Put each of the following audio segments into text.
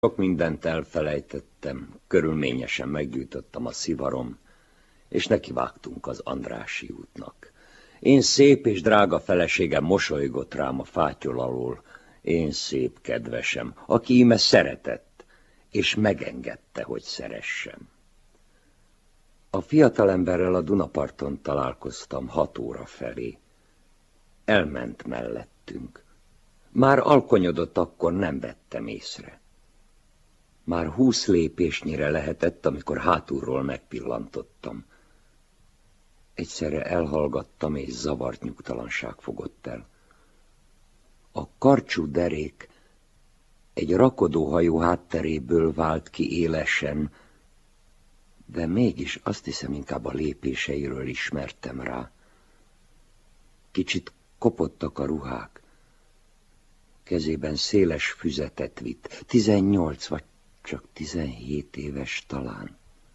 Sok mindent elfelejtettem, körülményesen meggyújtottam a szivarom, és nekivágtunk az Andrássy útnak. Én szép és drága feleségem mosolygott rám a fátyol alól, én szép kedvesem, aki íme szeretett, és megengedte, hogy szeressem. A fiatalemberrel a Dunaparton találkoztam 6 óra felé. Elment mellettünk. Már alkonyodott, akkor nem vettem észre. Már 20 lépésnyire lehetett, amikor hátulról megpillantottam. Egyszerre elhallgattam, és zavart nyugtalanság fogott el. A karcsú derék egy rakodóhajó hátteréből vált ki élesen, de mégis azt hiszem, inkább a lépéseiről ismertem rá. Kicsit kopottak a ruhák. Kezében széles füzetet vitt, 18 vagy csak 17 éves talán.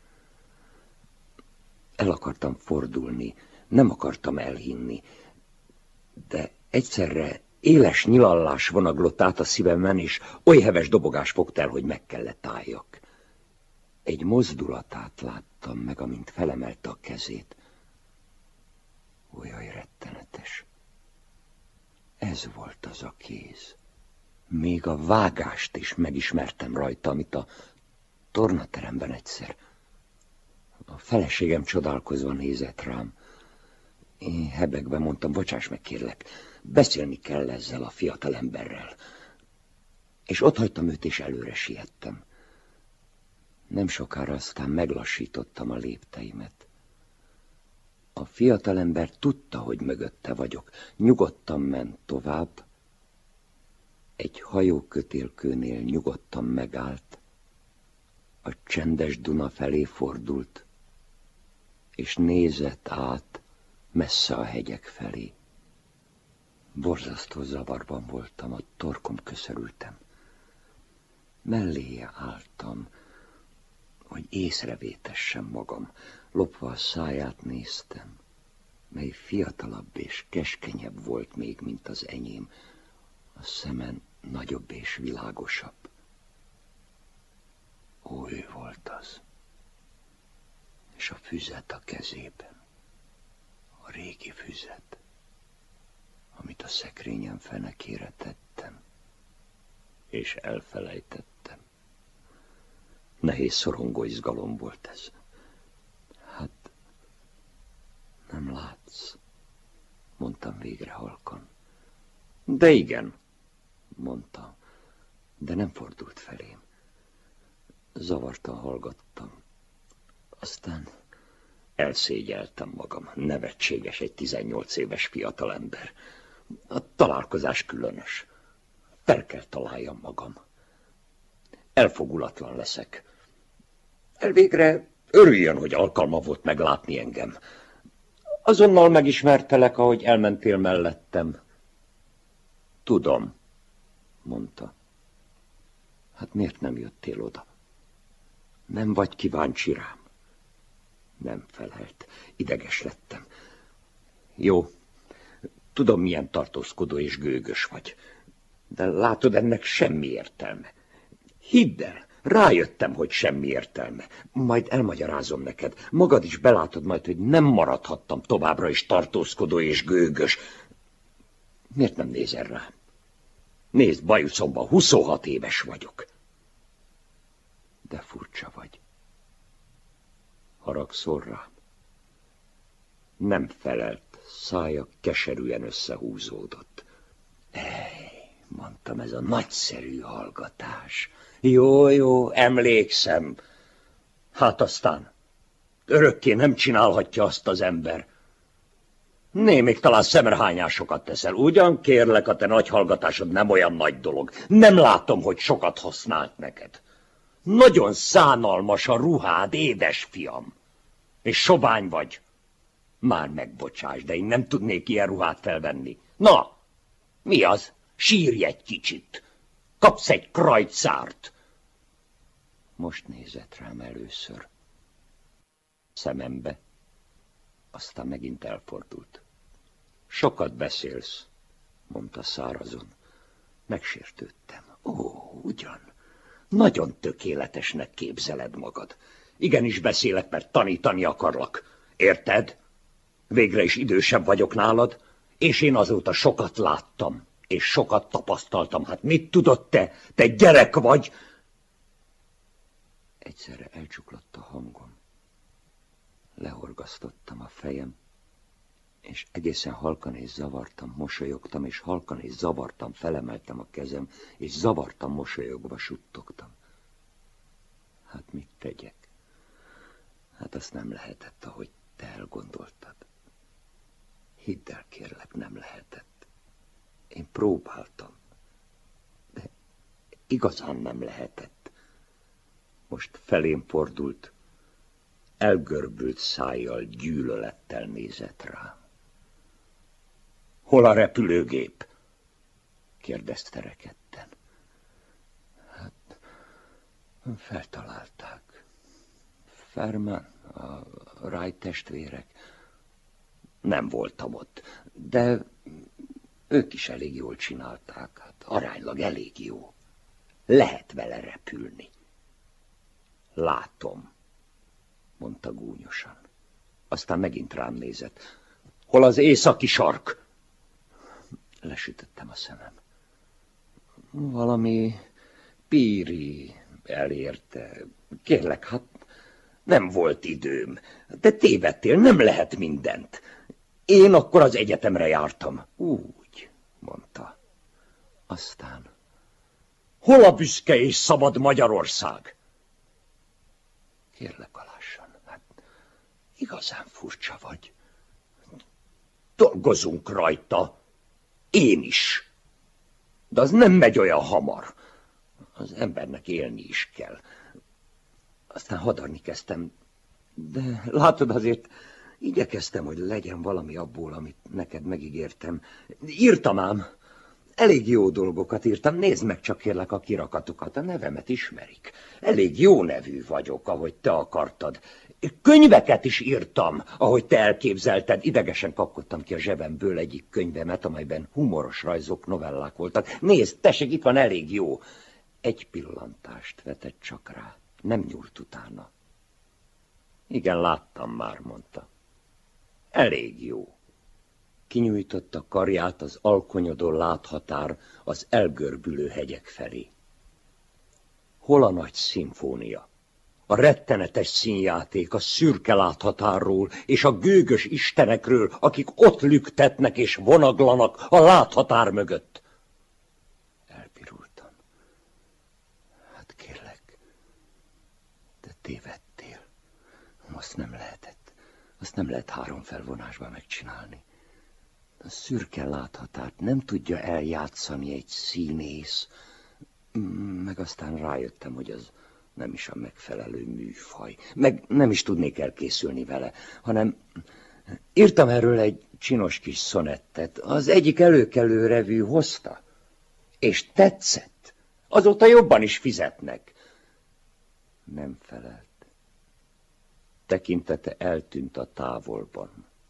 El akartam fordulni, nem akartam elhinni, de egyszerre éles nyilallás vonaglott át a szívemen, és oly heves dobogás fogta el, hogy meg kellett álljak. Egy mozdulatát láttam meg, amint felemelte a kezét. Olyan rettenetes. Ez volt az a kéz. Még a vágást is megismertem rajta, amit a tornateremben egyszer. A feleségem csodálkozva nézett rám. Én hebegve mondtam, bocsáss meg, kérlek, beszélni kell ezzel a fiatalemberrel. És otthagytam őt, és előre siettem. Nem sokára aztán meglassítottam a lépteimet. A fiatalember tudta, hogy mögötte vagyok. Nyugodtan ment tovább. Egy hajókötélkőnél nyugodtan megállt. A csendes Duna felé fordult, és nézett át messze a hegyek felé. Borzasztó zavarban voltam, a torkom köszörültem. Melléje álltam, hogy észrevétessem magam. Lopva a száját néztem, mely fiatalabb és keskenyebb volt még, mint az enyém. A szemen nagyobb és világosabb. Ó, ő volt az. És a füzet a kezében. A régi füzet, amit a szekrényem fenekére tettem, és elfelejtettem. Nehéz szorongó izgalom volt ez. Hát, nem látsz, mondtam végre halkan. De igen, mondta, de nem fordult felém. Zavartan hallgattam. Aztán elszégyeltem magam. Nevetséges egy 18 éves fiatalember. A találkozás különös. Fel kell találjam magam. Elfogulatlan leszek. Elvégre örüljön, hogy alkalma volt meglátni engem. Azonnal megismertelek, ahogy elmentél mellettem. Tudom, mondta. Hát miért nem jöttél oda? Nem vagy kíváncsi rám? Nem felelt. Ideges lettem. Jó, tudom, milyen tartózkodó és gőgös vagy. De látod, ennek semmi értelme. Hidd el, rájöttem, hogy semmi értelme. Majd elmagyarázom neked. Magad is belátod majd, hogy nem maradhattam továbbra is tartózkodó és gőgös. Miért nem nézel rám? Nézd, bajuszomban 26 éves vagyok. De furcsa vagy. Haragszol rám? Nem felelt, szája keserűen összehúzódott. Mondtam, ez a nagyszerű hallgatás. Jó, emlékszem. Hát aztán örökké nem csinálhatja azt az ember. Még talán szemrehányásokat teszel. Ugyan kérlek, a te nagy hallgatásod nem olyan nagy dolog. Nem látom, hogy sokat használt neked. Nagyon szánalmas a ruhád, édesfiam. És sovány vagy. Már megbocsáss, de én nem tudnék ilyen ruhát felvenni. Na, mi az? Sírj egy kicsit. Kapsz egy krajcárt. Most nézett rám először. Szemembe. Aztán megint elfordult. Sokat beszélsz, mondta szárazon. Megsértődtem. Ó, ugyan. Nagyon tökéletesnek képzeled magad. Igenis beszélek, mert tanítani akarlak. Érted? Végre is idősebb vagyok nálad, és én azóta sokat láttam, és sokat tapasztaltam. Hát mit tudod te? Te gyerek vagy! Egyszerre elcsuklott a hangom. Lehorgasztottam a fejem, és egészen halkan és zavartan mosolyogtam, és halkan és zavartan felemeltem a kezem, és zavartan mosolyogva suttogtam. Hát mit tegyek? Hát azt nem lehetett, ahogy te elgondoltad. Hidd el, kérlek, nem lehetett. Én próbáltam, de igazán nem lehetett. Most felém fordult, elgörbült szájjal, gyűlölettel nézett rám. Hol a repülőgép? Kérdezte rekedten. Hát, feltalálták. Ferman, a Wright testvérek. Nem voltam ott, de ők is elég jól csinálták. Hát aránylag elég jó. Lehet vele repülni. Látom, mondta gúnyosan. Aztán megint rám nézett. Hol az északi sark? Lesütöttem a szemem. Valami Píri elérte. Kérlek, hát nem volt időm. De tévedtél, nem lehet mindent. Én akkor az egyetemre jártam. Úgy, mondta. Aztán, hol a büszke és szabad Magyarország? Kérlek, alássan, hát igazán furcsa vagy. Dolgozunk rajta. Én is. De az nem megy olyan hamar. Az embernek élni is kell. Aztán hadarni kezdtem. De látod, azért igyekeztem, hogy legyen valami abból, amit neked megígértem. Írtam ám. Elég jó dolgokat írtam. Nézd meg csak, kérlek, a kirakatokat. A nevemet ismerik. Elég jó nevű vagyok, ahogy te akartad. Könyveket is írtam, ahogy te elképzelted. Idegesen kapkodtam ki a zsebemből egyik könyvemet, amelyben humoros rajzok, novellák voltak. Nézd, tessék, itt van, elég jó. Egy pillantást vetett csak rá. Nem nyúlt utána. Igen, láttam már, mondta. Elég jó. Kinyújtotta karját az alkonyodó láthatár az elgörbülő hegyek felé. Hol a nagy szimfónia? A rettenetes színjáték a szürke láthatárról és a gőgös istenekről, akik ott lüktetnek és vonaglanak a láthatár mögött. Elpirultam. Hát kérlek, de tévedtél. Azt nem lehetett. Azt nem lehet 3 felvonásban megcsinálni. A szürke láthatárt nem tudja eljátszani egy színész. Meg aztán rájöttem, hogy az nem is a megfelelő műfaj. Meg nem is tudnék elkészülni vele, hanem írtam erről egy csinos kis szonettet. Az egyik előkelő revű hozta, és tetszett. Azóta jobban is fizetnek. Nem felelt. Tekintete eltűnt a távolban.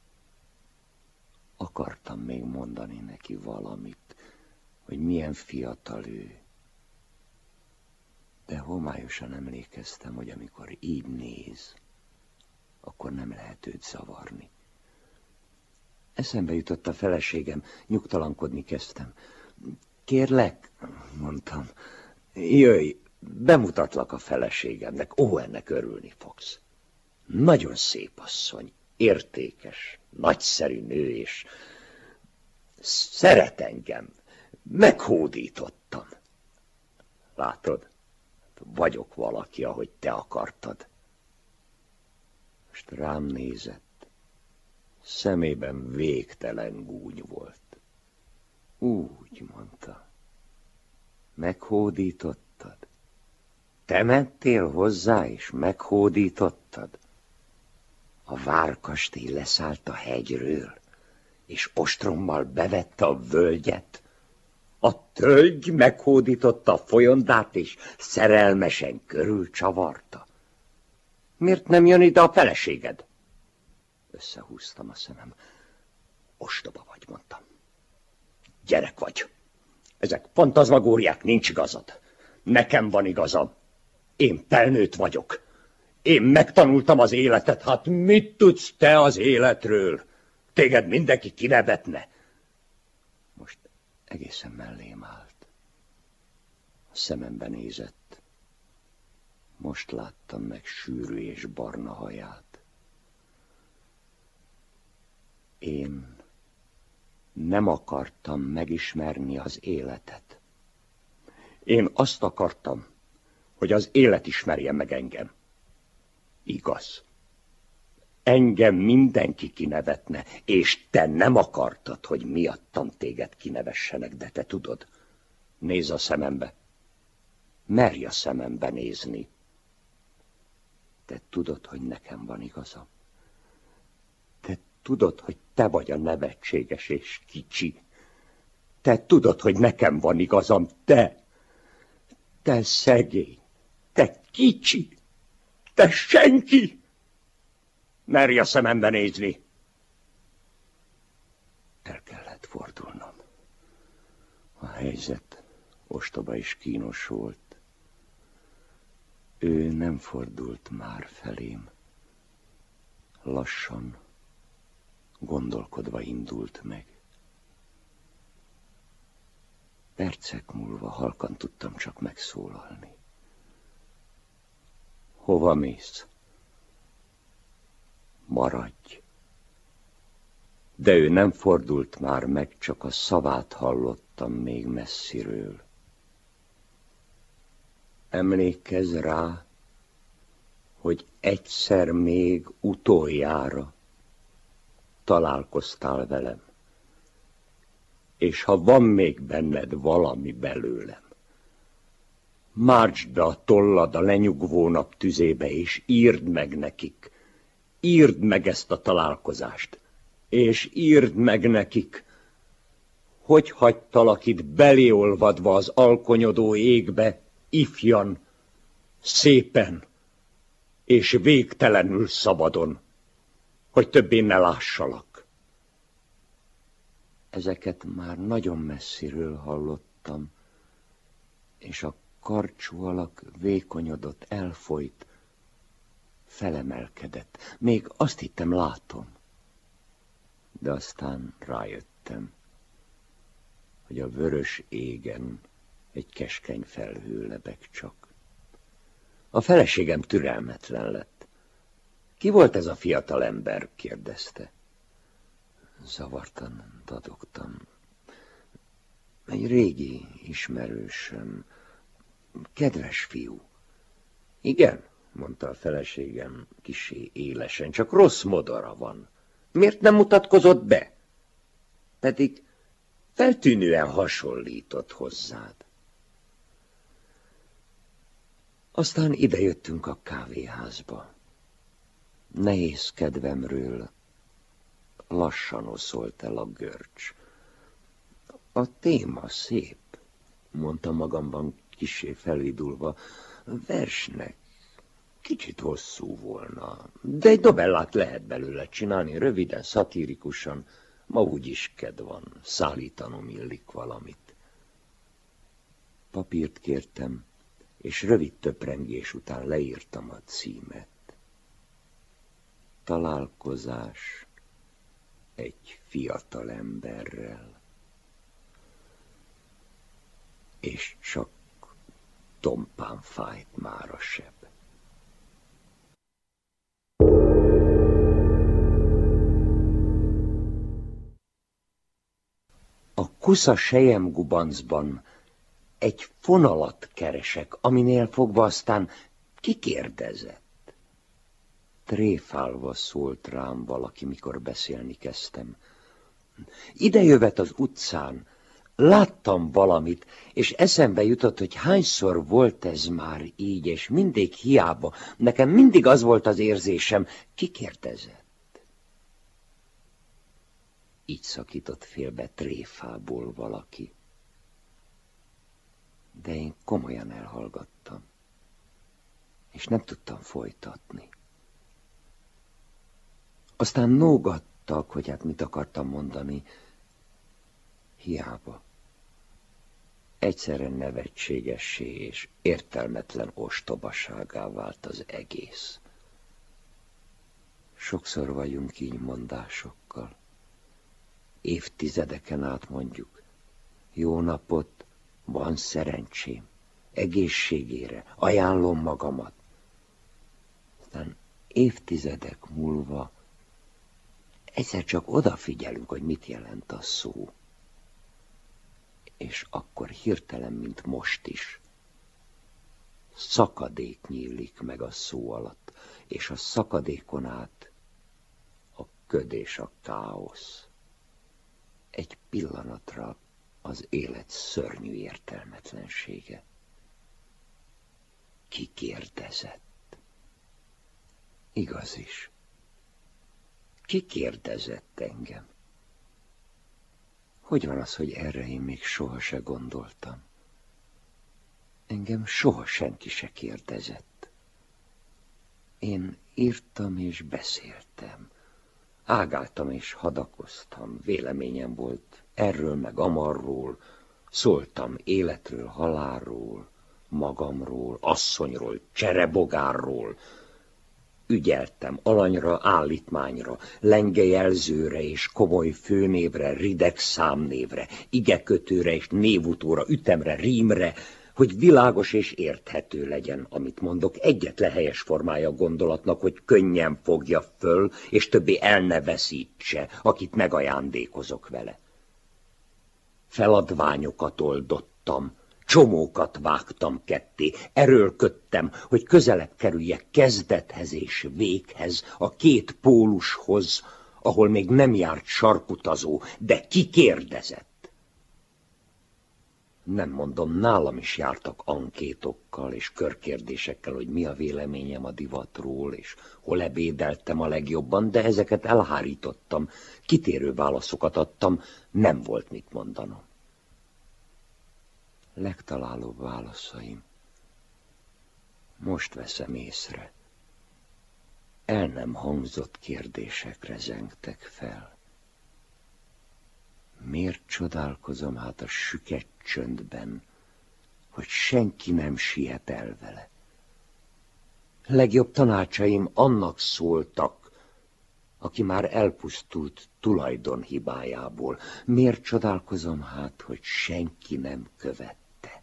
Akartam még mondani neki valamit, hogy milyen fiatal ő. De homályosan emlékeztem, hogy amikor így néz, akkor nem lehet őt zavarni. Eszembe jutott a feleségem, nyugtalankodni kezdtem. Kérlek, mondtam, jöjj, bemutatlak a feleségemnek, ennek örülni fogsz. Nagyon szép asszony, értékes, nagyszerű nő, és szeret engem. Meghódítottam. Látod? Vagyok valaki, ahogy te akartad. Most rám nézett. Szemében végtelen gúny volt. Úgy, mondta. Meghódítottad? Te mentél hozzá, és meghódítottad? A várkastély leszállt a hegyről, és ostrommal bevette a völgyet. A tölgy meghódította a folyondát, és szerelmesen körülcsavarta. Miért nem jön ide a feleséged? Összehúztam a szemem. Ostoba vagy, mondtam. Gyerek vagy. Ezek fantazmagóriák, nincs igazad. Nekem van igazam. Én felnőtt vagyok. Én megtanultam az életet. Hát mit tudsz te az életről? Téged mindenki kinevetne. Most egészen mellém állt. A szemembe nézett. Most láttam meg sűrű és barna haját. Én nem akartam megismerni az életet. Én azt akartam, hogy az élet ismerje meg engem. Igaz. Engem mindenki kinevetne, és te nem akartad, hogy miattam téged kinevessenek, de te tudod. Nézz a szemembe. Merj a szemembe nézni. Te tudod, hogy nekem van igazam. Te tudod, hogy te vagy a nevetséges és kicsi. Te tudod, hogy nekem van igazam, te szegény, te kicsi, te senki. Merj a szemembe nézni. El kellett fordulnom. A helyzet ostoba és kínos volt. Ő nem fordult már felém. Lassan, gondolkodva indult meg. Percek múlva halkan tudtam csak megszólalni. Hova mész? Maradj! De ő nem fordult már meg, csak a szavát hallottam még messziről. Emlékezz rá, hogy egyszer még utoljára találkoztál velem, és ha van még benned valami belőlem, mártsd be a tollad a lenyugvó nap tüzébe, és írd meg nekik, írd meg ezt a találkozást, és írd meg nekik, hogy hagytalak itt beléolvadva az alkonyodó égbe, ifjan, szépen és végtelenül szabadon, hogy többé ne lássalak. Ezeket már nagyon messziről hallottam, és a karcsú alak vékonyodott, elfolyt, felemelkedett. Még azt hittem, látom. De aztán rájöttem, hogy a vörös égen egy keskeny felhő lebeg csak. A feleségem türelmetlen lett. Ki volt ez a fiatal ember? Kérdezte. Zavartan dadogtam. Egy régi ismerősöm. Kedves fiú. Igen, mondta a feleségem kissé élesen, csak rossz modora van. Miért nem mutatkozott be? Pedig feltűnően hasonlított hozzád. Aztán idejöttünk a kávéházba. Nehéz kedvemről lassan oszolt el a görcs. A téma szép, mondta magamban kissé felvidulva. Versnek kicsit hosszú volna, de egy novellát lehet belőle csinálni, röviden, szatírikusan. Ma úgyis kedv van, szállítanom illik valamit. Papírt kértem, és rövid töprengés után leírtam a címet. Találkozás egy fiatal emberrel. És csak tompán fájt már a seb. A kusza selyemgubancban egy fonalat keresek, aminél fogva aztán kikérdezett. Tréfálva szólt rám valaki, mikor beszélni kezdtem. Idejövet az utcán, láttam valamit, és eszembe jutott, hogy hányszor volt ez már így, és mindig hiába. Nekem mindig az volt az érzésem, kikérdezett. Így szakított félbe tréfából valaki. De én komolyan elhallgattam, és nem tudtam folytatni. Aztán nógattak, hogy hát mit akartam mondani. Hiába. Egyszerre nevetségessé és értelmetlen ostobaságá vált az egész. Sokszor vagyunk így mondásokkal. Évtizedeken át mondjuk: jó napot, van szerencsém, egészségére, ajánlom magamat. Aztán évtizedek múlva egyszer csak odafigyelünk, hogy mit jelent a szó. És akkor hirtelen, mint most is, szakadék nyílik meg a szó alatt, és a szakadékon át a köd és a káosz. Egy pillanatra az élet szörnyű értelmetlensége. Ki kérdezett? Igaz is. Ki kérdezett engem? Hogy van az, hogy erre én még soha se gondoltam? Engem soha senki se kérdezett. Én írtam és beszéltem. Ágáltam és hadakoztam. Véleményem volt erről meg amarról. Szóltam életről, halálról, magamról, asszonyról, cserebogárról. Ügyeltem alanyra, állítmányra, lengejelzőre és komoly főnévre, rideg számnévre, igekötőre és névutóra, ütemre, rímre, hogy világos és érthető legyen, amit mondok. Egyetlen helyes formája a gondolatnak, hogy könnyen fogja föl, és többé el ne veszítse, akit megajándékozok vele. Feladványokat oldottam, csomókat vágtam ketté, erőlködtem, hogy közelebb kerüljek kezdethez és véghez, a két pólushoz, ahol még nem járt sarkutazó, de ki kérdezett? Nem mondom, nálam is jártak ankétokkal és körkérdésekkel, hogy mi a véleményem a divatról, és hol ebédeltem a legjobban, de ezeket elhárítottam, kitérő válaszokat adtam, nem volt mit mondanom. Legtalálóbb válaszaim most veszem észre. El nem hangzott kérdésekre zengtek fel. Miért csodálkozom hát a süket csöndben, hogy senki nem siet el vele? Legjobb tanácsaim annak szóltak, aki már elpusztult tulajdonhibájából. Miért csodálkozom hát, hogy senki nem követte?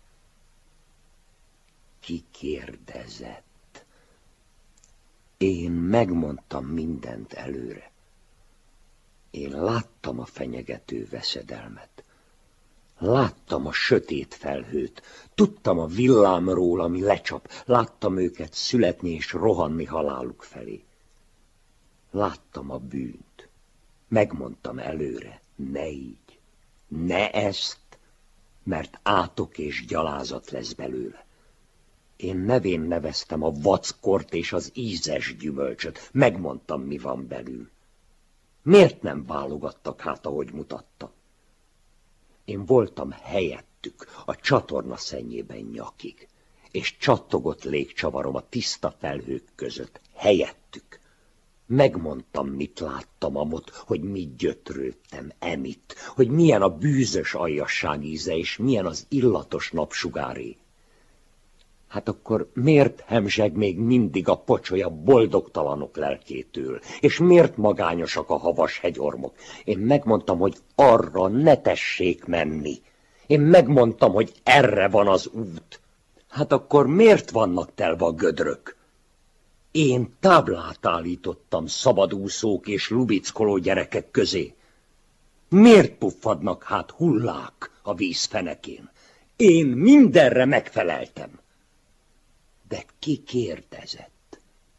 Ki kérdezett? Én megmondtam mindent előre. Én láttam a fenyegető veszedelmet. Láttam a sötét felhőt. Tudtam a villámról, ami lecsap. Láttam őket születni és rohanni haláluk felé. Láttam a bűnt. Megmondtam előre, ne így, ne ezt, mert átok és gyalázat lesz belőle. Én nevén neveztem a vackort és az ízes gyümölcsöt. Megmondtam, mi van belül. Miért nem válogattak hát, ahogy mutatta? Én voltam helyettük, a csatorna szennyében nyakig, és csattogott légcsavarom a tiszta felhők között, helyettük. Megmondtam, mit láttam amott, hogy mit gyötrődtem emitt, hogy milyen a bűzös aljasság íze, és milyen az illatos napsugáré. Hát akkor miért hemzseg még mindig a pocsolya boldogtalanok lelkétől, és miért magányosak a havas hegyormok? Én megmondtam, hogy arra ne tessék menni. Én megmondtam, hogy erre van az út. Hát akkor miért vannak telve a gödrök? Én táblát állítottam szabadúszók és lubickoló gyerekek közé. Miért puffadnak hát hullák a víz fenekén? Én mindenre megfeleltem. De ki kérdezett?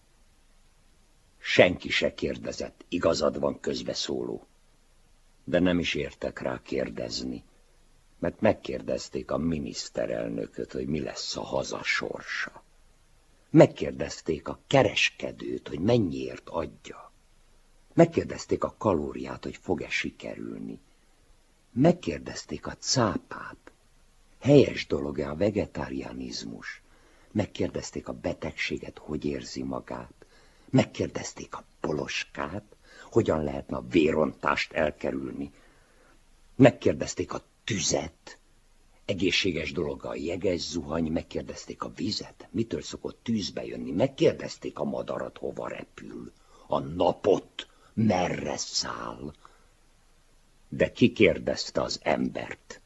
Senki se kérdezett, igazad van, közbeszóló. De nem is értek rá kérdezni, mert megkérdezték a miniszterelnököt, hogy mi lesz a haza sorsa. Megkérdezték a kereskedőt, hogy mennyiért adja. Megkérdezték a kalóriát, hogy fog-e sikerülni. Megkérdezték a cápát, helyes dolog-e a vegetárianizmus. Megkérdezték a betegséget, hogy érzi magát. Megkérdezték a poloskát, hogyan lehetne a vérontást elkerülni. Megkérdezték a tüzet, Egészséges dolog a jeges zuhany, megkérdezték a vizet, mitől szokott tűzbe jönni, megkérdezték a madarat, hova repül, a napot, merre száll. De ki kérdezte az embert?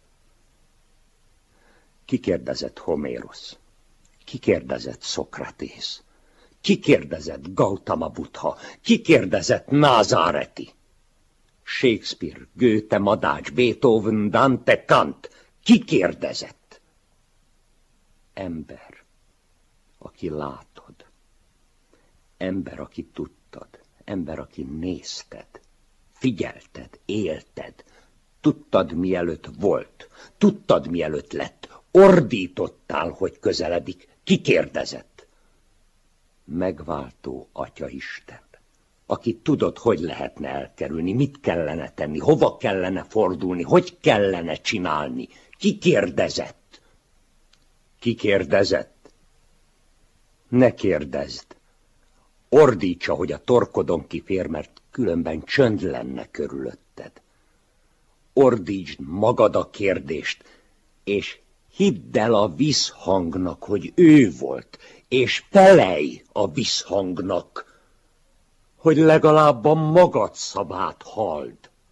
Ki kérdezett Homérosz? Ki kérdezett Szokratész? Ki kérdezett Gautama Buddha? Ki kérdezett Názáreti? Shakespeare, Goethe, Madács, Beethoven, Dante, Kant. Ki kérdezett? Ember, aki látod. Ember, aki tudtad. Ember, aki nézted. Figyelted, élted. Tudtad, mielőtt volt. Tudtad, mielőtt lett. Ordítottál, hogy közeledik. Ki kérdezett? Megváltó Atyaisten, aki tudod, hogy lehetne elkerülni, mit kellene tenni, hova kellene fordulni, hogy kellene csinálni. Ki kérdezett? Ki kérdezett? Ne kérdezd. Ordítsa, hogy a torkodon kifér, mert különben csönd lenne körülötted. Ordítsd magad a kérdést, és hidd el a visszhangnak, hogy ő volt, és felelj a visszhangnak, hogy legalább a magad szavát halld.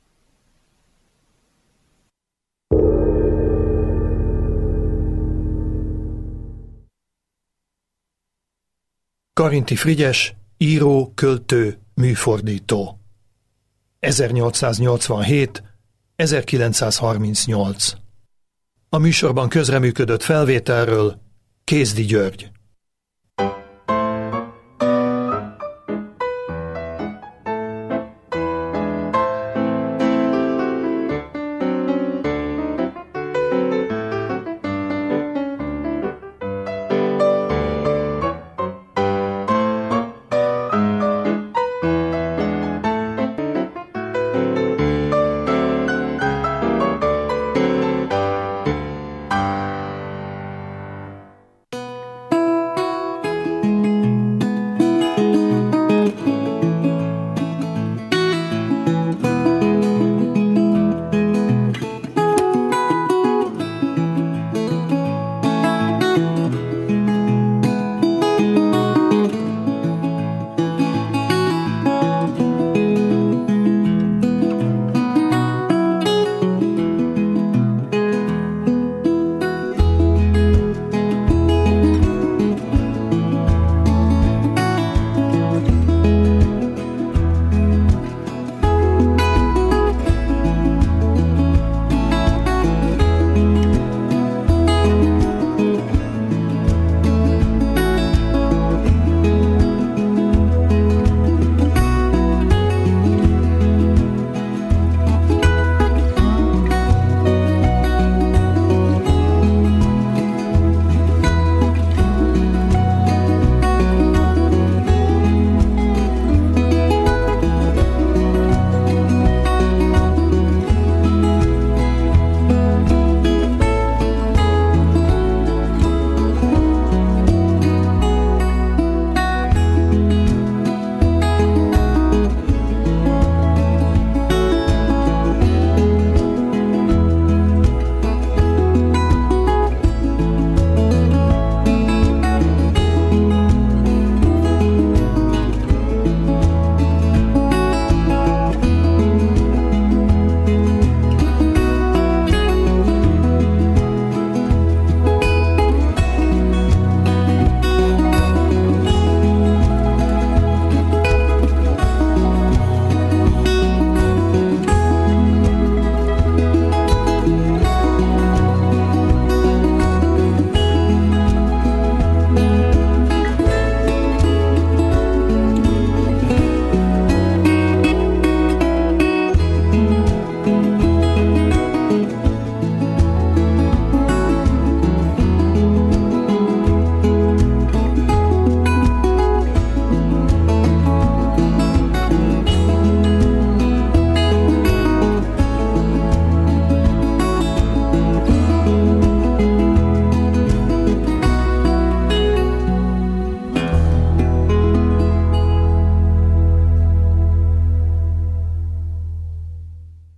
Karinti Frigyes, író, költő, műfordító. 1887-1938. A műsorban közreműködött felvételről Kézdi György.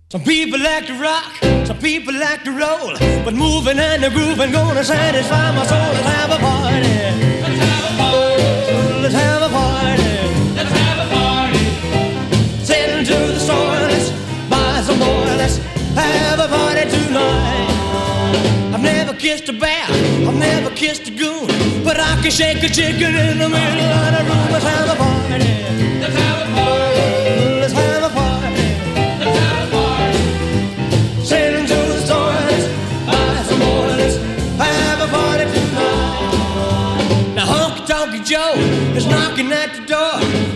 Some people like to rock, some people like to roll, but moving and the grooving gonna satisfy my soul. Let's have a party. Let's have a party. Let's have a party. Let's have a party. Sailing to the store, let's buy some more. Let's have a party tonight. I've never kissed a bear, I've never kissed a goon, but I can shake a chicken in the middle of the room. Let's have a party. Let's have a party. Let's have a party. Let's have a party. Sailing to the store, let's buy some more. Let's have a party tonight. Now Honky Tonk Joe is knocking at the door.